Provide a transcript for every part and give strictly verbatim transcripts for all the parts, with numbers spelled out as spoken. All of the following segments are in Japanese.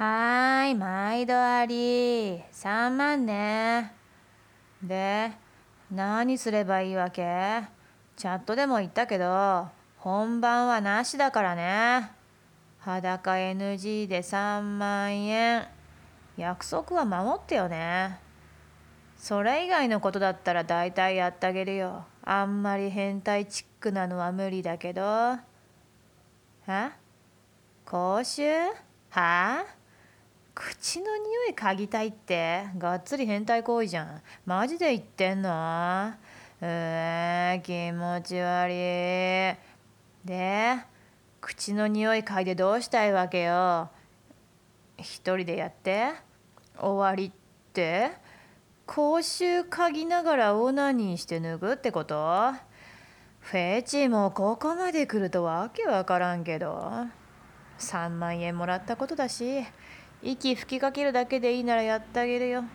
はーい、毎度あり。さんまんね。で、何すればいいわけ？チャットでも言ったけど、本番はなしだからね。裸 エヌジー でさんまんえん。約束は守ってよね。それ以外のことだったら大体やってあげるよ。あんまり変態チックなのは無理だけど。え？口臭？はあ？口の匂い嗅ぎたいってがっつり変態行為じゃん。マジで言ってんの？うー気持ち悪い。で、口の匂い嗅いでどうしたいわけよ。一人でやって終わりって？口臭嗅ぎながらオナニーして脱ぐってこと？フェチもここまで来るとわけわからんけど。さんまんえんもらったことだし、息吹きかけるだけでいいならやってあげるよ。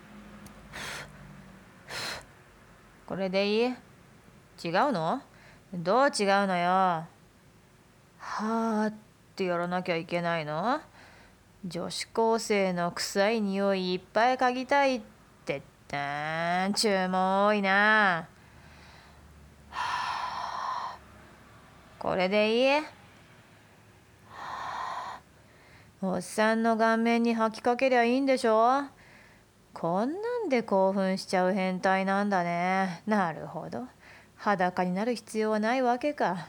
これでいい？違うの？どう違うのよ。はーってやらなきゃいけないの？女子高生の臭い匂いいっぱい嗅ぎたいってって注文多いな。これでいい？おっさんの顔面に吐きかけりゃいいんでしょ？こんなんで興奮しちゃう変態なんだね。なるほど。裸になる必要はないわけか。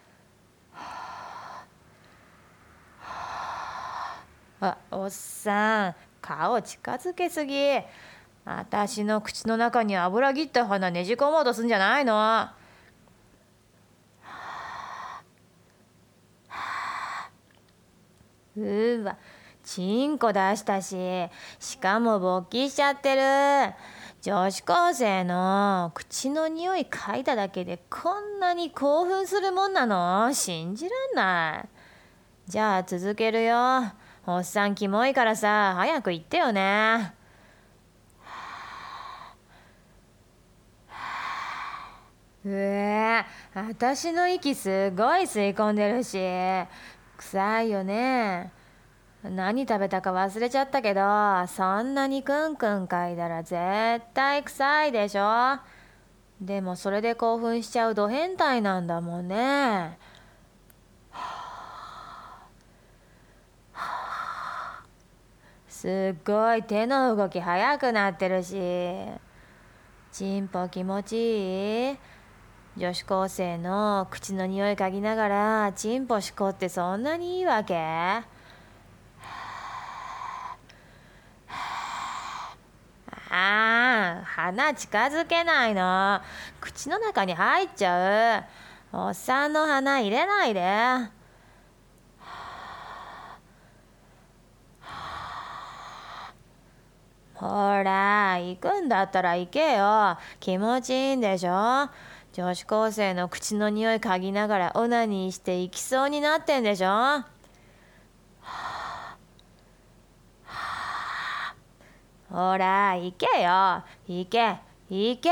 あ、おっさん、顔近づけすぎ。あたしの口の中に油切った花ねじ込もうとすんじゃないの？うーわ、チンコ出したし、しかも勃起しちゃってる。女子高生の口の匂い嗅いだだけでこんなに興奮するもんなの？信じらんない。じゃあ続けるよ。おっさんキモいからさ、早く言ってよね。うえー、私の息すごい吸い込んでるし、臭いよね。何食べたか忘れちゃったけど、そんなにクンクン嗅いだら絶対臭いでしょ。でもそれで興奮しちゃうド変態なんだもんね。すっごい手の動き速くなってるし。チンポ気持ちいい？女子高生の口の匂い嗅ぎながらチンポしこってそんなにいいわけ？ああ、鼻近づけないの。口の中に入っちゃう。おっさんの鼻入れないで。ほら、行くんだったら行けよ。気持ちいいんでしょ？女子高生の口の匂い嗅ぎながらオナニーして行きそうになってんでしょ？ほら、行けよ。行け、行け。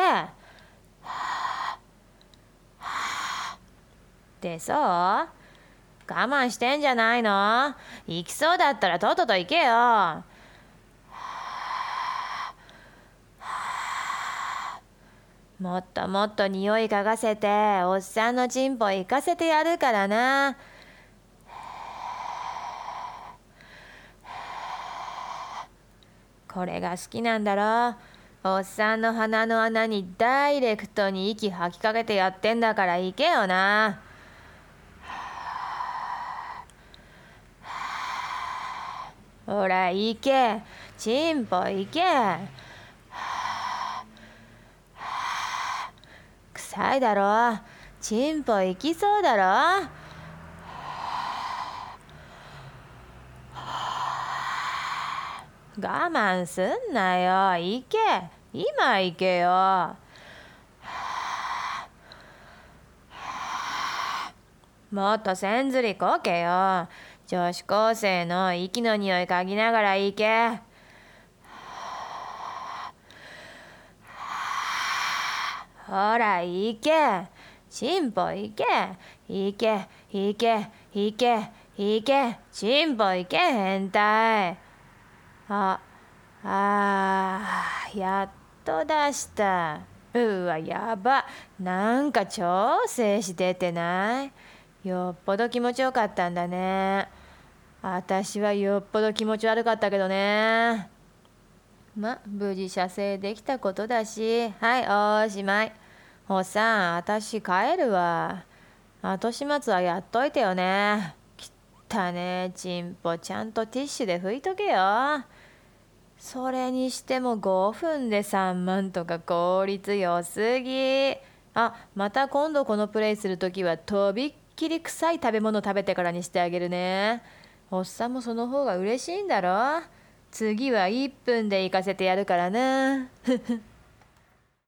ってそう？我慢してんじゃないの？行きそうだったらとっとと行けよ。もっともっと匂い嗅がせて、おっさんのチンポ行かせてやるからな。これが好きなんだろ。おっさんの鼻の穴にダイレクトに息吐きかけてやってんだから行けよな。ほら行け、チンポ行け。臭いだろ。チンポ行きそうだろ。我慢すんなよ。行け。今行けよ。もっとせんずりこけよ。女子高生の息の匂い嗅ぎながら行け。ほら行け。チンポ行け。行け、行け、行け、 行け、チンポ行け、変態。あ、あー、やっと出した。うわ、やば。なんか超精子出てない？よっぽど気持ちよかったんだね。私はよっぽど気持ち悪かったけどね。ま、無事射精できたことだし、はい、おしまい。おっさん、私帰るわ。後始末はやっといてよね。きったねチンポ、ちゃんとティッシュで拭いとけよ。それにしてもごふんでさんまんとか効率良すぎ。あ、また今度このプレイするときはとびっきり臭い食べ物食べてからにしてあげるね。おっさんもその方が嬉しいんだろ。次はいっぷんで行かせてやるからな。